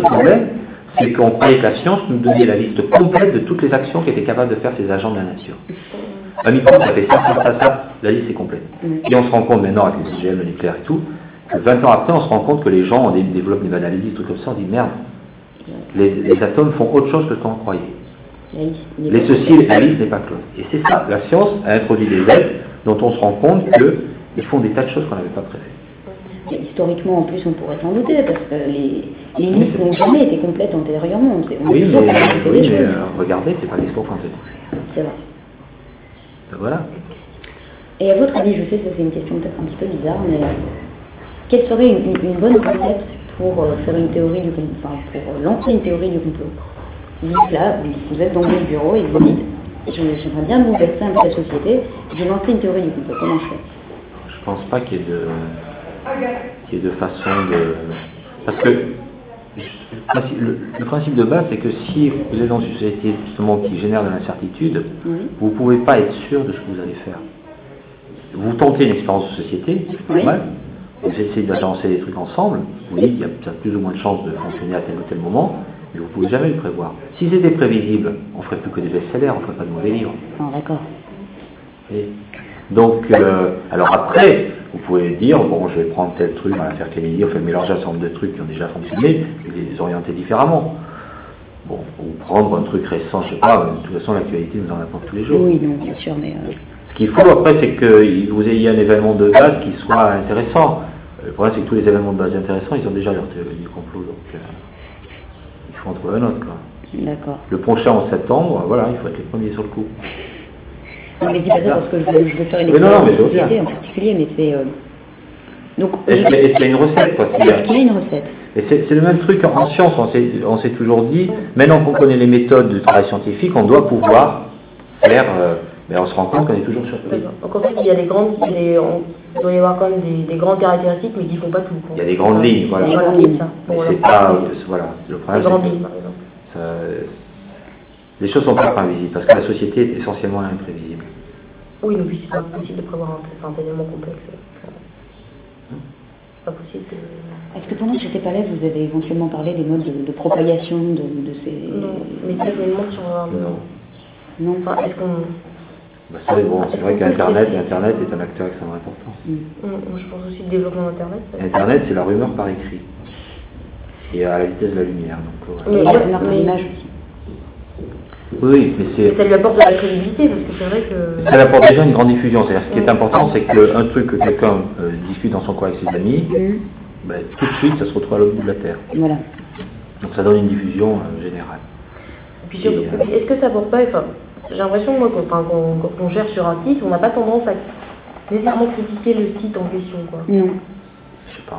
problème, c'est qu'on croyait que la science nous donnait la liste complète de toutes les actions qu'étaient capables de faire ces agents de la nature. Un microbe, ça fait ça, la liste est complète. Et on se rend compte maintenant, avec les OGM, le nucléaire et tout, que 20 ans après, on se rend compte que les gens développent des analyses, des trucs comme ça, on dit merde, les atomes font autre chose que ce qu'on croyait. La liste n'est pas close. Et c'est ça, la science a introduit des aides dont on se rend compte qu'ils font des tas de choses qu'on n'avait pas prévues. Et historiquement, en plus, on pourrait s'en douter, parce que les listes n'ont jamais été complètes antérieurement. Oui, mais regardez, c'est pas l'histoire qu'on fait. C'est vrai. Donc, voilà. Et à votre avis, je sais que c'est une question peut-être un petit peu bizarre, mais quelle serait une bonne recette pour faire une théorie du complot, enfin pour lancer une théorie du complot? Vous dites là, vous êtes dans mon bureau et vous dites, j'aimerais bien bouleverser un peu la société, je vais lancer une théorie du complot, comment je fais? Je pense pas qu'il y ait de façon de... Parce que le principe de base, c'est que si vous êtes dans une société justement qui génère de l'incertitude, vous ne pouvez pas être sûr de ce que vous allez faire. Vous tentez une expérience de société, c'est normal, vous essayez d'agencer des trucs ensemble, vous dites qu'il y a plus ou moins de chances de fonctionner à tel ou tel moment, mais vous ne pouvez jamais le prévoir. Si c'était prévisible, on ne ferait plus que des best-sellers, on ne ferait pas de mauvais livres. Ah, d'accord. Et donc, alors après, vous pouvez dire, bon, je vais prendre tel truc, on va faire quel idée, on fait mélanger un certain nombre de trucs qui ont déjà fonctionné, et les orienter différemment. Bon, ou prendre un truc récent, je ne sais pas, de toute façon, l'actualité nous en apporte tous les jours. Oui, non, bien sûr, mais... Ce qu'il faut après, c'est que vous ayez un événement de base qui soit intéressant. Le problème, c'est que tous les événements de base intéressants, ils ont déjà leur théorie du complot, donc il faut en trouver un autre, quoi. D'accord. Le prochain en septembre, voilà, il faut être les premiers sur le coup. Non, mais dis pas ça parce que je veux faire une expérience de société en particulier, mais c'est... Donc, est-ce qu'il y a une recette, quoi? Est-ce qu'il y a une recette? Et c'est le même truc en science, on s'est toujours dit, maintenant qu'on connaît les méthodes du travail scientifique, on doit pouvoir faire... mais on se rend compte qu'on est toujours surpris. Donc en fait, il y a il doit y avoir quand même des grandes caractéristiques, mais qui ne font pas tout. Il y a des grandes lignes, voilà. Mais c'est pas... Voilà, le problème, des grandes lignes, par exemple. Les choses ne sont pas prévisibles, parce que la société est essentiellement imprévisible. Oui, donc c'est pas possible de prévoir un événement complexe. C'est pas possible de... Est-ce que pendant que j'étais pas là, vous avez éventuellement parlé des modes de propagation de ces... Non, mais ça, je me demande sur... Non. Enfin, est-ce qu'on... c'est vrai qu'Internet est un acteur extrêmement important. Je pense aussi le développement d'Internet. Internet, c'est la rumeur par écrit. Et à la vitesse de la lumière. Donc, et la rumeur par image aussi. Oui, mais ça lui apporte de la crédibilité, parce que c'est vrai que... Ça lui apporte déjà une grande diffusion. C'est-à-dire, ce qui est important, c'est qu'un truc que quelqu'un discute dans son coin avec ses amis, tout de suite, ça se retrouve à l'autre bout de la Terre. Voilà. Donc ça donne une diffusion générale. Et puis surtout, est-ce que ça apporte pas... Enfin, j'ai l'impression, moi, quand on cherche sur un site, on n'a pas tendance à nécessairement critiquer le site en question, quoi. Non. Je sais pas.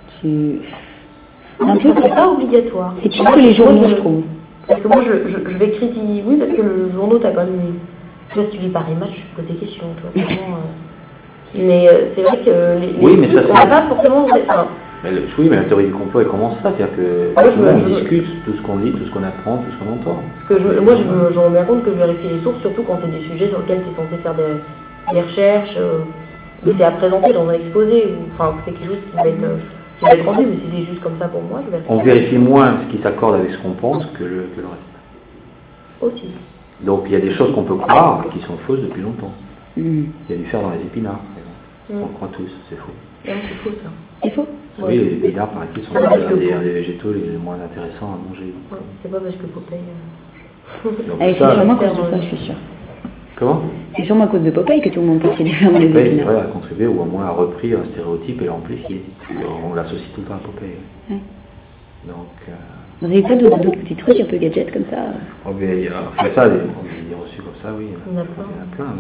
C'est pas obligatoire. C'est plus que les journaux, je trouve. Parce que moi, je vais critiquer... Oui, parce que le journal, t'as quand même... Tu vois, si tu lis Paris Match, je pose des questions, tu vois, mais c'est vrai que oui, mais ça, on n'a pas forcément... Oui, mais la théorie du complot, elle commence ça, c'est-à-dire que tout le monde discute tout ce qu'on lit, tout ce qu'on apprend, tout ce qu'on entend. Parce que moi, je me rends bien compte que je vérifie les sources, surtout quand c'est des sujets sur lesquels tu es censé faire des recherches, mais c'est à présenter dans un exposé, ou enfin, c'est quelque chose qui va être rendu, mais si c'est juste comme ça pour moi, je vérifie. On vérifie moins ce qui s'accorde avec ce qu'on pense que le reste. Aussi. Donc il y a des choses qu'on peut croire qui sont fausses depuis longtemps. Il y a du fer dans les épinards, par exemple. On croit tous, c'est faux. Non, c'est faux ça. C'est faux? Oui, les épinards, paraît-il, sont des végétaux les moins intéressants à manger. C'est pas parce que Popeye... C'est sûrement à cause de ça, je suis sûre. Comment? C'est sûrement à cause de Popeye que tout le monde pense qu'il y a du fer dans les épinards. Popeye, a contribué ou au moins a repris un stéréotype et l'a amplifié. On l'associe tout le temps à Popeye. Donc... Vous n'avez pas d'autres petits trucs un peu gadgets comme ça? Oh, mais ça, des reçus comme ça, oui. Il y en a plein,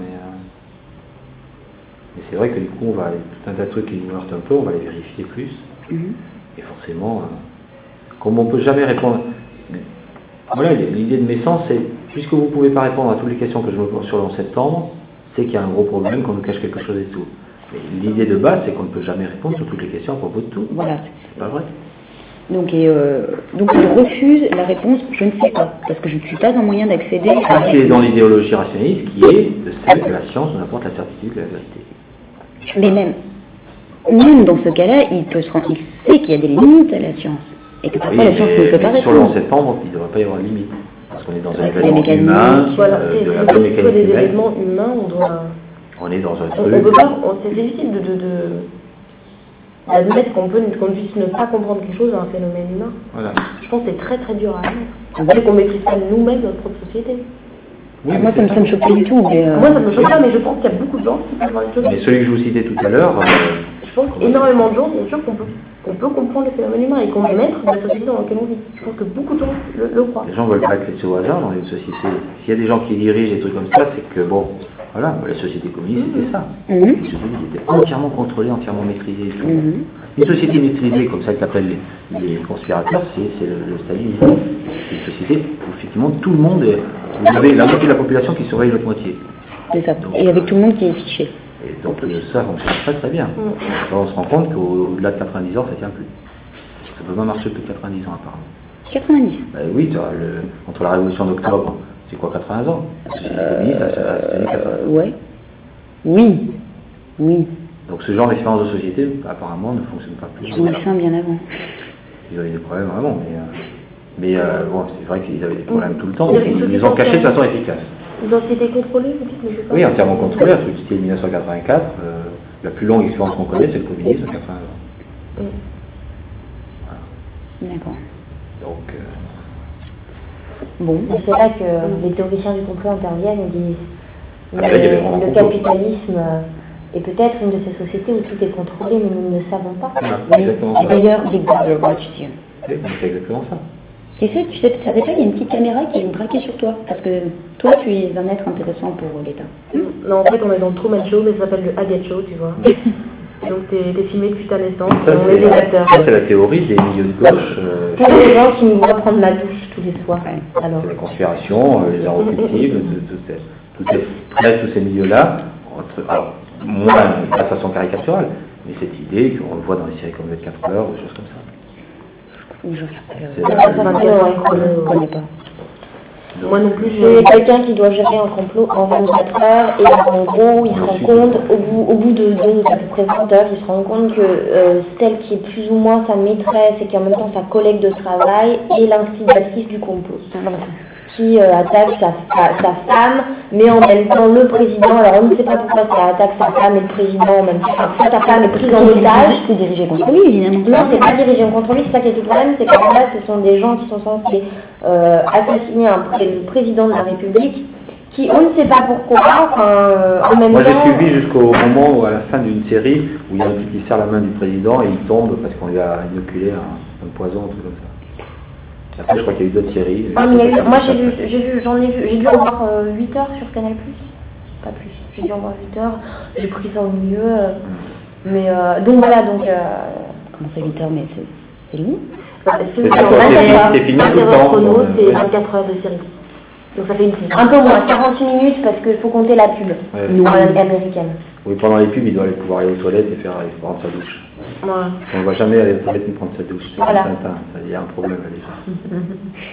mais c'est vrai que du coup, on va tout un tas de trucs qui nous heurtent un peu, on va les vérifier plus. Et forcément, comme on ne peut jamais répondre... Voilà, l'idée de mes sens, c'est, puisque vous ne pouvez pas répondre à toutes les questions que je me pose sur le 11 septembre, c'est qu'il y a un gros problème, qu'on nous cache quelque chose et tout. Mais l'idée de base, c'est qu'on ne peut jamais répondre sur toutes les questions à propos de tout. Voilà. C'est pas vrai. Donc je refuse la réponse « je ne sais pas », parce que je ne suis pas en moyen d'accéder à... C'est dans l'idéologie rationnaliste qui est de celle que la science nous apporte la certitude de la vérité. Mais même dans ce cas-là, il sait qu'il y a des limites à la science. Et que parfois la science ne peut pas sur le 11 répondre. septembre, il ne devrait pas y avoir de limite. Parce qu'on est dans un Avec les événement mécaniques. humain, Voilà, de la c'est bonne des mécanique humaine. événements humains, on doit... On est dans un On truc. peut pas, c'est difficile d'admettre qu'on puisse ne pas comprendre quelque chose d'un phénomène humain. Voilà. Je pense que c'est très très dur à admettre. C'est qu'on maîtrise pas nous-mêmes notre propre société. Oui, Moi, ça me choque pas du tout. Mais Moi, ça me choque pas, mais je pense qu'il y a beaucoup de gens qui peuvent avoir des choses. Mais celui que je vous citais tout à l'heure, Je pense qu'énormément de gens sont sûrs qu'on peut comprendre les phénomènes humains et qu'on est maître de la société dans laquelle on vit. Je pense que beaucoup de gens le croient. les gens veulent pas être laissés au hasard dans une société. S'il y a des gens qui dirigent des trucs comme ça, c'est que bon, voilà, la société communiste c'était ça. Une société qui était entièrement contrôlée, entièrement maîtrisée. Et tout. Une société maîtrisée, comme ça qu'appellent les conspirateurs, c'est le stalinisme. C'est une société où effectivement tout le monde, vous avez la moitié de la population qui surveille l'autre moitié. c'est ça. Et avec tout le monde qui est fiché. Et donc ça fonctionne très très bien. Alors, on se rend compte qu'au-delà de 90 ans, ça tient plus. Ça peut pas marcher plus de 90 ans apparemment. 90. Oui, tu vois, entre la révolution d'octobre, c'est quoi, 80 ans? La société communiste, c'est les années 80. Ouais. Oui. Oui. Donc ce genre d'expérience de société, apparemment, ne fonctionne pas plus. Ils ont eu faim bien avant. Ils avaient des problèmes vraiment, mais bon, c'est vrai qu'ils avaient des problèmes tout le temps. Ils avaient une Ils les ont cachés de façon efficace. Une société contrôlée, vous dites, mais je sais pas. Oui, entièrement contrôlé, un truc du style 1984. La plus longue expérience qu'on connaît, c'est le communisme, 80 ans. D'accord. Donc, Bon, et c'est là que les théoriciens du complot interviennent et disent Ah, là, il y avait vraiment le complot. capitalisme est peut-être une de ces sociétés où tout est contrôlé, mais nous ne le savons pas. c'est exactement Et ça. d'ailleurs, Big Brother watches you. C'est exactement ça. Tu savais pas, il y a une petite caméra qui est braquée sur toi. Parce que toi, tu es un être intéressant pour l'État. Non, en fait, on est dans le Truman Show, mais ça s'appelle le Haggett Show, tu vois. Donc, t'es filmé depuis ta naissance, Ça, et on est des acteurs. c'est la théorie des milieux de gauche. Pour les gens qui nous voient prendre la douche tous les soirs. Alors, C'est la conspiration, les arts occultives, tous ces milieux-là. Alors, moins de façon caricaturale, mais cette idée qu'on le voit dans les séries comme 24 heures, ou des choses comme ça. Je regarde pas C'est je ne connais pas. Moi non plus, c'est quelqu'un qui doit gérer un complot en 24 heures et en gros, il se rend compte, au bout de à peu près 20 heures, il se rend compte que celle qui est plus ou moins sa maîtresse et qui en même temps sa collègue de travail est l'instigatrice du complot. Qui attaque sa femme, mais en même temps le président. Alors on ne sait pas pourquoi ça attaque sa femme et le président en même temps. Enfin, sa femme est prise en otage. C'est dirigé contre lui, évidemment. Non, c'est pas dirigé contre lui, c'est ça qui est tout le problème, c'est qu'en fait, ce sont des gens qui sont censés assassiner le président de la République, qui, on ne sait pas pourquoi, en même Moi, temps... j'ai suivi jusqu'au moment où, à la fin d'une série, où il y a un type qui serre la main du président et il tombe parce qu'on lui a inoculé un poison, un truc comme ça. Après, je crois qu'il y a eu d'autres séries. Ah, mais moi j'ai dû en voir 8 heures sur Canal+. Pas plus. J'ai dû en voir 8 heures, j'ai pris ça au milieu. Mais donc voilà, donc... Comment ça, 8 heures, mais c'est long. c'est c'est filmé tout le temps. chrono, c'est 24 heures de série. Donc ça fait une série. Un peu moins, 48 minutes parce qu'il faut compter la pub américaine. Oui, pendant les pubs, il doit aller pouvoir aller aux toilettes et prendre sa douche. Voilà. On ne va jamais aller aux toilettes ni prendre sa douche. C'est Voilà. certain, il y a un problème là déjà.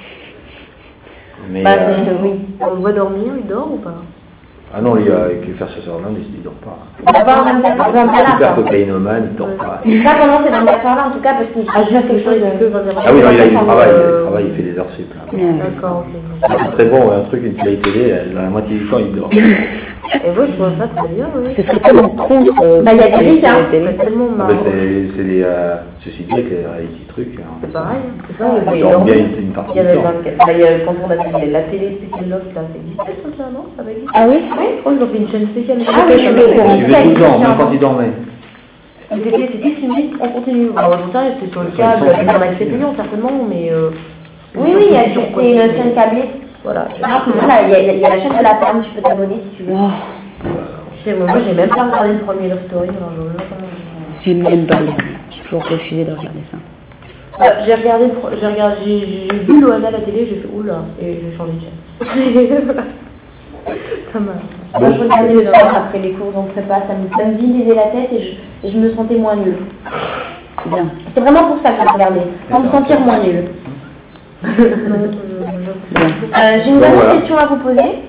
Mais, Oui. On le voit dormir, il dort ou pas? ah non, lui, avec lui faire ce soir-là, il ne dort pas. D'abord, on va Super cocaïnomane, il ne dort pas. pas pendant ces 24 heures-là, en tout cas, parce qu'il se passe quelque chose de... Ah oui, non, il travaille, il fait des heures sup. Là. D'accord, ok. C'est très bon, un truc, une série télé, la moitié du temps, il dort. Et moi, je vois ça très bien, oui. Ce serait tellement contre. Bah, il y a des risques, hein. C'est tellement Ah, marrant. c'est des... ceci dit, avec les petits trucs... C'est pareil. C'est ça, il il dort bien dormait. une partie Il y du avait temps. 24. Bah, il y a, quand on a fait la télé spéciale Loft, là, ça existait, ce truc-là, non? Ça va exister? Ah oui Je crois qu'ils ont fait une chaîne spéciale. Ah oui, je vais Il suivait tout le temps, même quand il dormait. C'était filmé en continu. Alors, j'en sais rien, c'était sur le câble, c'était un accès payant, certainement, mais... Oui, oui, c'est une chaîne câblée. Voilà. À ce moment-là, il y a la chaîne de la femme, tu peux t'abonner si tu veux. Moi, j'ai même pas regardé le premier Love Story, alors je vois comment... J'ai même pas regardé. J'ai toujours refusé de regarder ça. J'ai vu Loana à la télé, j'ai fait oula, et j'ai changé de chaîne. Voilà. Ça m'a... Moi, je regardais le soir après les cours en prépa, ça me vidait la tête et je me sentais moins nulle. Bien. C'est vraiment pour ça que je regardais, pour me sentir moins nulle. J'ai une dernière question à vous poser.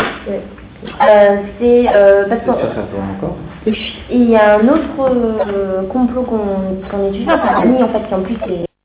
C'est parce Ça tourne encore. qu'il y a un autre complot qu'on étudie, enfin un ami en fait qui en plus est